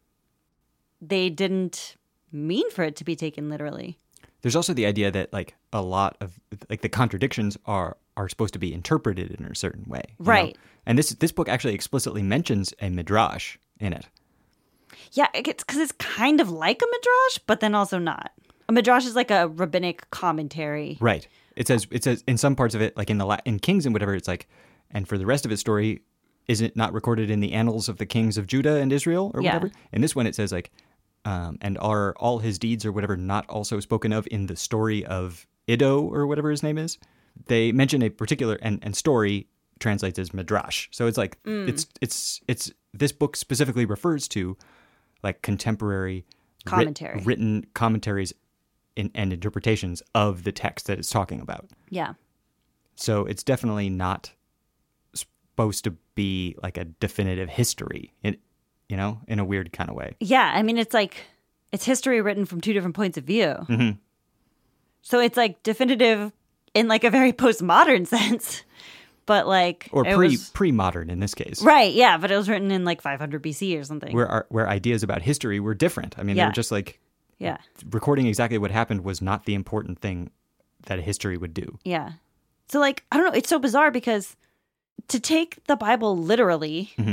they didn't mean for it to be taken literally. There's also the idea that, like, a lot of, like, the contradictions are are supposed to be interpreted in a certain way. Right. Know? And this this book actually explicitly mentions a midrash in it. Yeah, it's because it's kind of like a midrash, but then also not. A midrash is like a rabbinic commentary. Right. It says, it says in some parts of it, like in the La- in Kings and whatever, it's like, and for the rest of its story, is it not recorded in the annals of the kings of Judah and Israel or yeah. whatever? In this one, it says like, um, and are all his deeds or whatever not also spoken of in the story of Iddo or whatever his name is? They mention a particular, and, and story translates as midrash. So it's like, mm. it's, it's, it's, this book specifically refers to like contemporary commentary, writ- written commentaries in, and interpretations of the text that it's talking about. Yeah. So it's definitely not supposed to be like a definitive history, in, you know, in a weird kind of way. Yeah. I mean, it's like, it's history written from two different points of view. Mm-hmm. So it's like definitive in like a very postmodern sense, but like or pre was... pre-modern in this case, right? Yeah, but it was written in like five hundred B C or something, where our, where ideas about history were different. I mean, yeah. they were just like, yeah, recording exactly what happened was not the important thing that a history would do. Yeah, so like I don't know, it's so bizarre because to take the Bible literally, mm-hmm.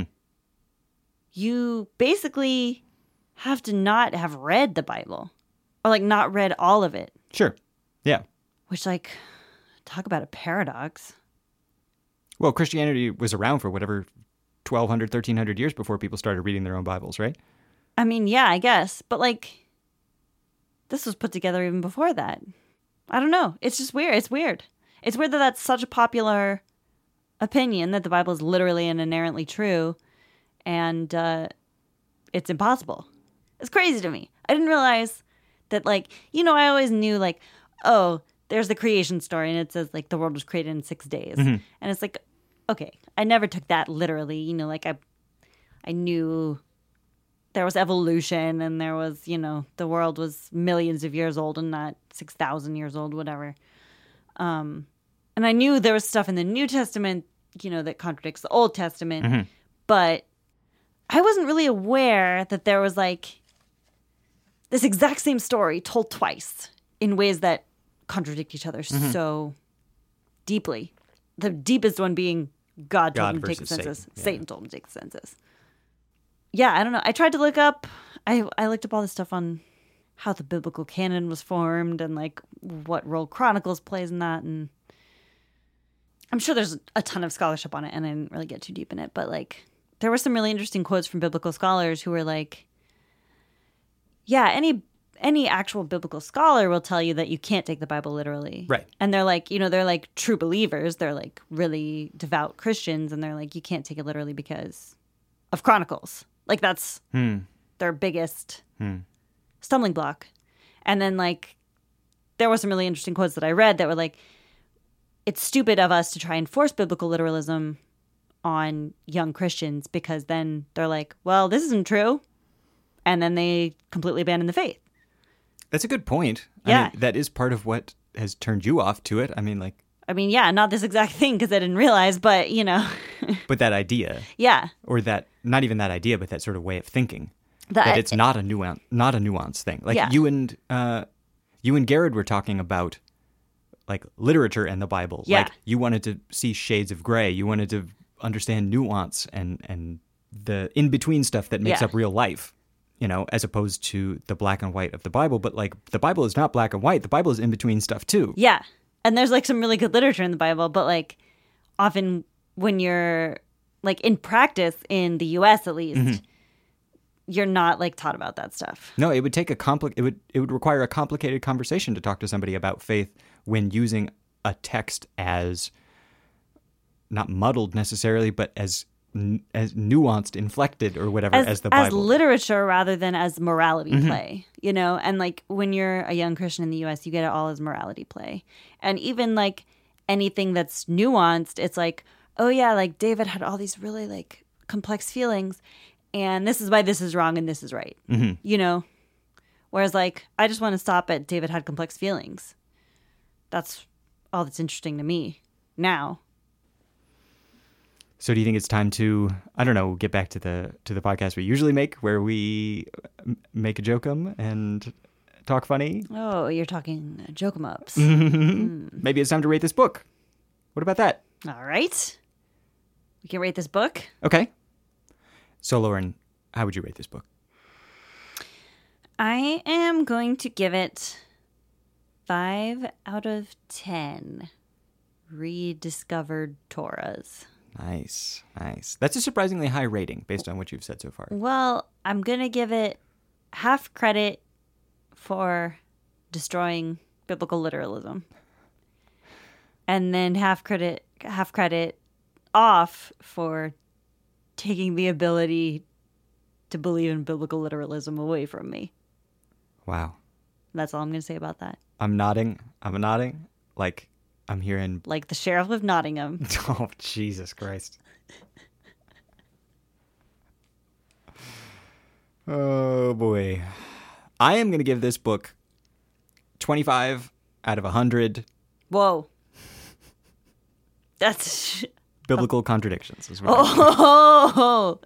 you basically have to not have read the Bible or like not read all of it. Sure, yeah. Which like. Talk about a paradox. Well, Christianity was around for whatever twelve hundred, thirteen hundred years before people started reading their own Bibles, right? I mean, yeah, I guess. But, like, this was put together even before that. I don't know. It's just weird. It's weird. It's weird that that's such a popular opinion that the Bible is literally and inherently true, and uh, it's impossible. It's crazy to me. I didn't realize that, like, you know, I always knew, like, oh, there's the creation story, and it says, like, the world was created in six days. Mm-hmm. And it's like, okay, I never took that literally. You know, like, I I knew there was evolution, and there was, you know, the world was millions of years old and not six thousand years old, whatever. Um, and I knew there was stuff in the New Testament, you know, that contradicts the Old Testament. Mm-hmm. But I wasn't really aware that there was, like, this exact same story told twice in ways that contradict each other mm-hmm. so deeply. The deepest one being God told God him to take the Satan. census. Yeah. Satan told him to take the census. Yeah, I don't know. I tried to look up, I, I looked up all this stuff on how the biblical canon was formed and like what role Chronicles plays in that. And I'm sure there's a ton of scholarship on it and I didn't really get too deep in it. But like there were some really interesting quotes from biblical scholars who were like, yeah, any any actual biblical scholar will tell you that you can't take the Bible literally. Right. And they're like, you know, they're like true believers. They're like really devout Christians. And they're like, you can't take it literally because of Chronicles. Like that's hmm. their biggest hmm. stumbling block. And then like, there were some really interesting quotes that I read that were like, it's stupid of us to try and force biblical literalism on young Christians because then they're like, well, this isn't true. And then they completely abandon the faith. That's a good point. Yeah. I mean, that is part of what has turned you off to it. I mean, like... I mean, yeah, not this exact thing because I didn't realize, but, you know. But that idea. Yeah. Or that, not even that idea, but that sort of way of thinking. That, that it's not a nuance, not a nuanced thing. Like yeah. you and uh, you and Garrett were talking about like literature and the Bible. Yeah. Like you wanted to see shades of gray. You wanted to understand nuance and, and the in-between stuff that makes yeah. up real life. You know, as opposed to the black and white of the Bible. But, like, the Bible is not black and white. The Bible is in between stuff, too. Yeah. And there's, like, some really good literature in the Bible. But, like, often when you're, like, in practice, in the U S at least, mm-hmm. you're not, like, taught about that stuff. No, it would take a compli- it would it would require a complicated conversation to talk to somebody about faith when using a text as, not muddled necessarily, but as... as nuanced, inflected, or whatever as, as the Bible. As literature rather than as morality mm-hmm. play, you know? And, like, when you're a young Christian in the U S, you get it all as morality play. And even, like, anything that's nuanced, it's like, oh, yeah, like, David had all these really, like, complex feelings, and this is why this is wrong and this is right. Mm-hmm. You know? Whereas, like, I just want to stop at David had complex feelings. That's all that's interesting to me now. So do you think it's time to, I don't know, get back to the to the podcast we usually make, where we make a joke-em and talk funny? Oh, you're talking joke-em-ups. mm. Maybe it's time to rate this book. What about that? All right. We can rate this book. Okay. So, Lauren, how would you rate this book? I am going to give it five out of ten rediscovered Torahs. Nice, nice. That's a surprisingly high rating based on what you've said so far. Well, I'm going to give it half credit for destroying biblical literalism. And then half credit half credit off for taking the ability to believe in biblical literalism away from me. Wow. That's all I'm going to say about that. I'm nodding. I'm nodding. Like, I'm hearing... Like the Sheriff of Nottingham. Oh, Jesus Christ. Oh, boy. I am going to give this book twenty-five out of one hundred. Whoa. That's... Biblical contradictions is what Oh!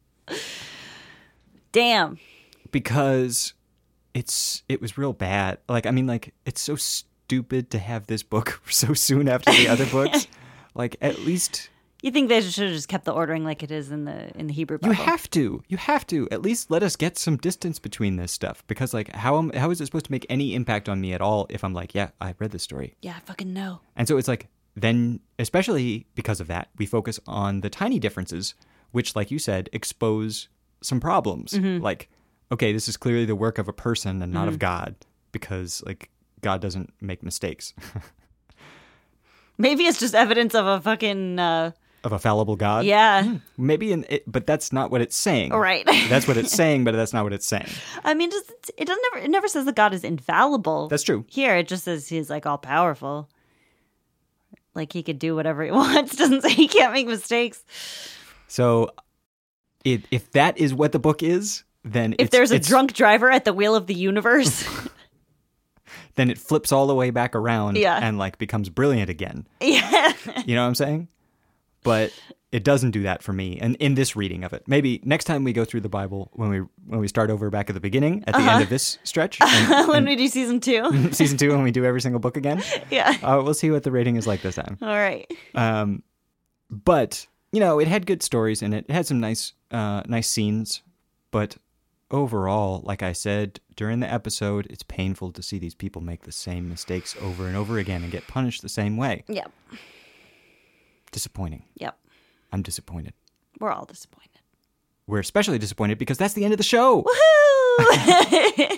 Damn. Because it's it was real bad. Like, I mean, like, it's so stupid to have this book so soon after the other books. Like, at least... You think they should have just kept the ordering like it is in the in the Hebrew Bible? You have to. You have to. At least let us get some distance between this stuff. Because, like, how am, how is it supposed to make any impact on me at all if I'm like, yeah, I read this story? Yeah, I fucking know. And so it's like, then, especially because of that, we focus on the tiny differences, which, like you said, expose some problems. Mm-hmm. Like, okay, this is clearly the work of a person and not mm-hmm. of God, because, like, God doesn't make mistakes. Maybe it's just evidence of a fucking... Uh... Of a fallible God? Yeah. Maybe, in it, but that's not what it's saying. Right. That's what it's saying, but that's not what it's saying. I mean, just, it doesn't never, it never says that God is infallible. That's true. Here, it just says he's, like, all-powerful. Like, he could do whatever he wants. Doesn't say he can't make mistakes. So, it, if that is what the book is, then If it's, there's a it's, drunk driver at the wheel of the universe... then it flips all the way back around yeah. and, like, becomes brilliant again. Yeah. You know what I'm saying? But it doesn't do that for me. And in this reading of it, maybe next time we go through the Bible, when we when we start over back at the beginning, at the uh-huh. end of this stretch. And, when and we do season two. season two, when we do every single book again. Yeah. Uh, we'll see what the rating is like this time. All right. Um, but, you know, it had good stories in it. It had some nice, uh, nice scenes. But overall, like I said during the episode, it's painful to see these people make the same mistakes over and over again and get punished the same way. Yep. Disappointing. Yep. I'm disappointed. We're all disappointed. We're especially disappointed because that's the end of the show. Woohoo!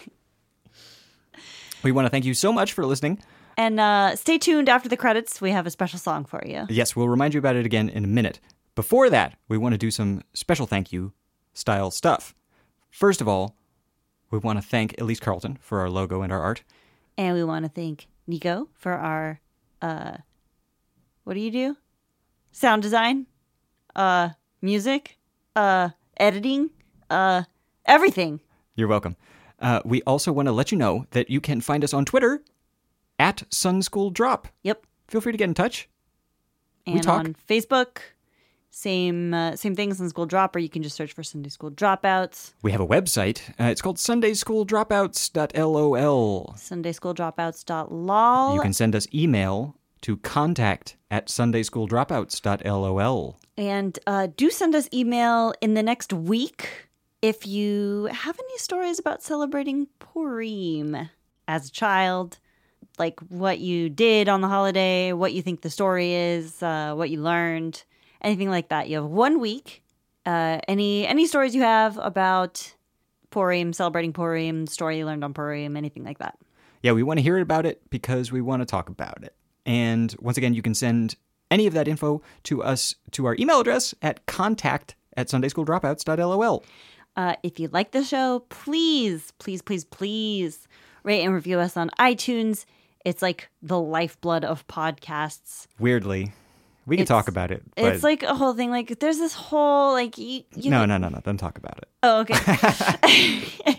We want to thank you so much for listening. And uh, stay tuned after the credits. We have a special song for you. Yes, we'll remind you about it again in a minute. Before that, we want to do some special thank you style stuff. First of all, we want to thank Elise Carlton for our logo and our art. And we want to thank Nico for our, uh, what do you do? Sound design, uh, music, uh, editing, uh, everything. You're welcome. Uh, we also want to let you know that you can find us on Twitter at Sun School Drop. Yep. Feel free to get in touch. And we talk. On Facebook, same uh, same thing, Sunday School Drop, or you can just search for Sunday School Dropouts. We have a website. Uh, it's called sunday school dropouts dot lol. sunday school dropouts dot lol. You can send us email to contact at sunday school dropouts dot lol. And uh, do send us email in the next week if you have any stories about celebrating Purim as a child, like what you did on the holiday, what you think the story is, uh, what you learned, anything like that. You have one week. Uh, any any stories you have about Purim, celebrating Purim, story you learned on Purim, anything like that. Yeah, we want to hear about it because we want to talk about it. And once again, you can send any of that info to us to our email address at contact at sunday school dropouts dot lol. Uh, if you like the show, please, please, please, please rate and review us on iTunes. It's like the lifeblood of podcasts. Weirdly. We can It's- talk about it. But It's like a whole thing. Like, there's this whole, like, you, you no, no, no, no. Don't talk about it. Oh, okay.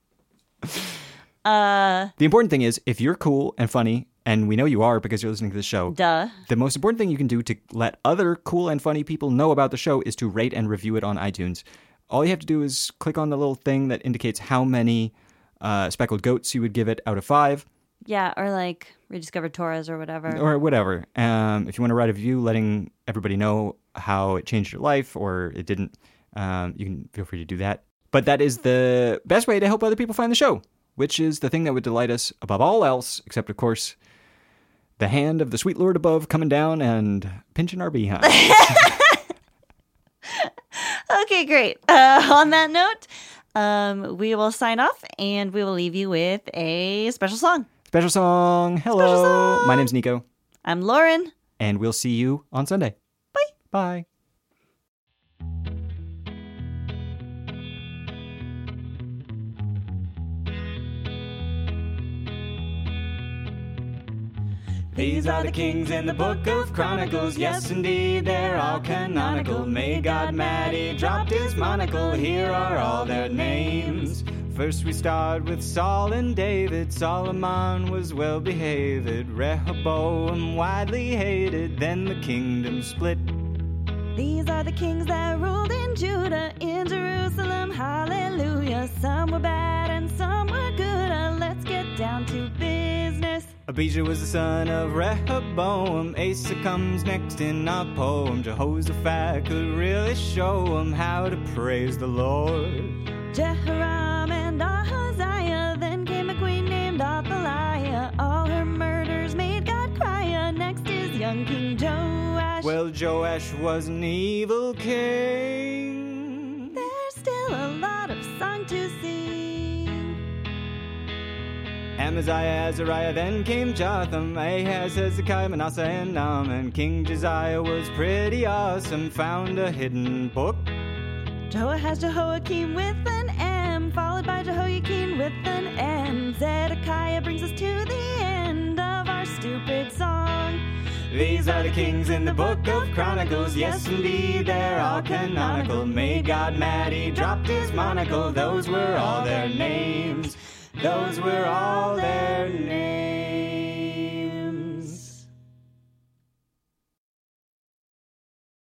uh, The important thing is, if you're cool and funny, and we know you are because you're listening to the show, duh. the most important thing you can do to let other cool and funny people know about the show is to rate and review it on iTunes. All you have to do is click on the little thing that indicates how many uh, speckled goats you would give it out of five. Yeah, or like Rediscovered Torres or whatever. Or whatever. Um, if you want to write a review letting everybody know how it changed your life or it didn't, um, you can feel free to do that. But that is the best way to help other people find the show, which is the thing that would delight us above all else, except, of course, the hand of the sweet Lord above coming down and pinching our behind. Okay, great. Uh, on that note, um, we will sign off and we will leave you with a special song. Special song. Hello. Special song. My name's Nico. I'm Lauren. And we'll see you on Sunday. Bye. Bye. These are the kings in the book of Chronicles. Yes, indeed, they're all canonical. May God Maddie dropped his monocle. Here are all their names. First we start with Saul and David. Solomon was well behaved. Rehoboam widely hated. Then the kingdom split. These are the kings that ruled in Judah, in Jerusalem, hallelujah. Some were bad and some were good. Uh, let's get down to business. Abijah was the son of Rehoboam. Asa comes next in our poem. Jehoshaphat could really show him how to praise the Lord. Jehoram and Ahaziah, then came a queen named Athaliah. All her murders made God cry. Uh, next is young King Joash. Well, Joash was an evil king. There's still a lot of song to sing. Amaziah, Azariah, then came Jotham, Ahaz, Hezekiah, Manasseh, and Naaman. King Josiah was pretty awesome, found a hidden book. Jehoahaz, Jehoiakim with an M, followed by Jehoiakim with an N. Zedekiah brings us to the end of our stupid song. These are the kings in the book of Chronicles. Yes, indeed, they're all canonical. May God Maddie dropped his monocle. Those were all their names. Those were all their names.